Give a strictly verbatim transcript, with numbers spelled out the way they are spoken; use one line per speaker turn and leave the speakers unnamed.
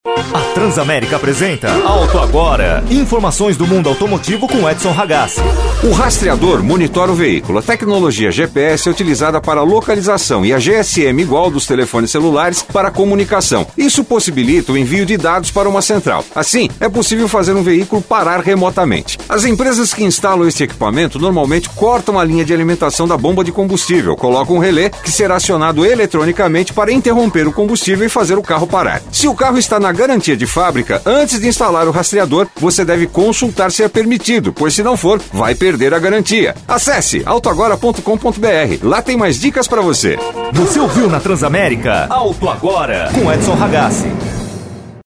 A Transamérica apresenta Auto Agora. Informações do mundo automotivo com Edson Ragazzi.
O rastreador monitora o veículo. A tecnologia G P S é utilizada para localização e a G S M igual dos telefones celulares para comunicação. Isso possibilita o envio de dados para uma central. Assim, é possível fazer um veículo parar remotamente. As empresas que instalam este equipamento normalmente cortam a linha de alimentação da bomba de combustível, colocam um relé que será acionado eletronicamente para interromper o combustível e fazer o carro parar. Se o carro está na garantia de fábrica, antes de instalar o rastreador, você deve consultar se é permitido, pois se não for, vai perder a garantia. Acesse auto agora ponto com ponto b r. Lá tem mais dicas para você.
Você ouviu na Transamérica? Auto Agora, com Edson Ragazzi.